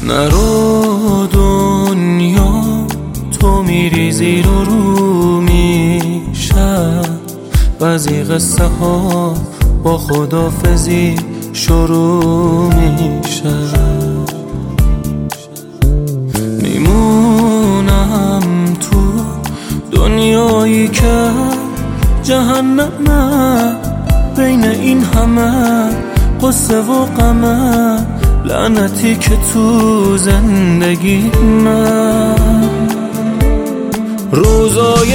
نرو دنیا تو میری زیر و رو میشه، بعضی قصه ها با خدافزی شروع میشه. میمونم تو دنیایی که جهنمه، بین این همه قصه و غمه، لعنتی که تو زندگی من. روزای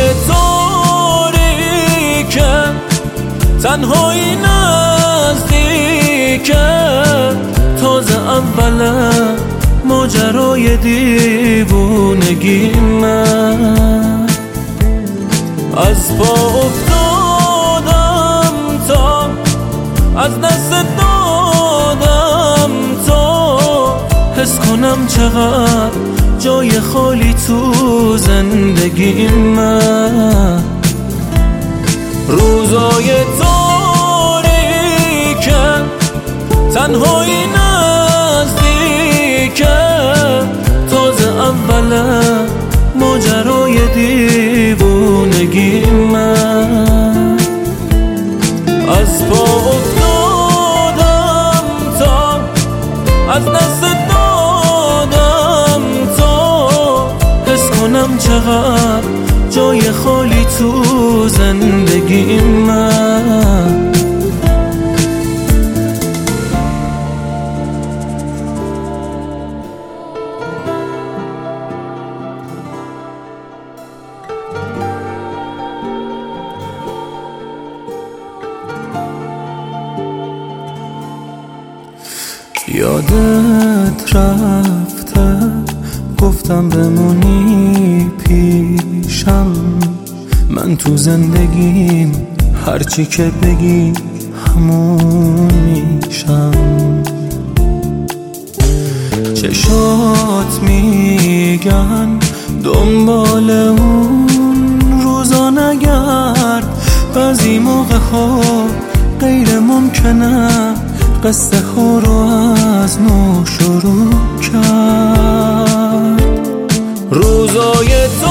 تاریکه، تنهایی نزدیکه، تازه اوله ماجرای دیوونگی من. از پا افتادم تا از دست دادم تا حس کنم چقدر جای خالی تو زندگی من. روزای تاریکه، تنهایی نزدیکه، تازه اوله ماجرای دیوونگی من. از پا افتادم تا از دست دادم تا حس کنم چقدر جای خالی تو زندگی من. یادت رفته گفتم بمونی پیشم، من تو زندگیم هرچی که بگی همون میشم. چشات میگن دنبال اون روزا نگرد، بعضی موقع ها غیر ممکنه قصه ها رو از نو شروع کرد. روزای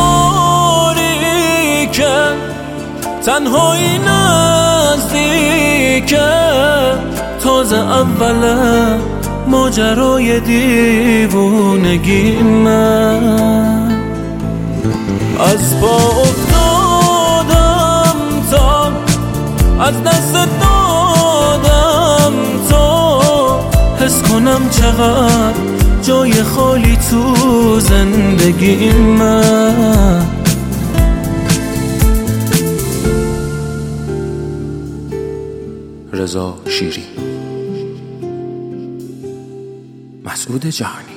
تاریکه، تنهایی نزدیکه، تازه اوله ماجرای دیوونگی من. از پا افتادم تا از دست دادم تا حس کنم چقدر جای خالی تو زندگی من. رضا شیری، مسعود جهانی.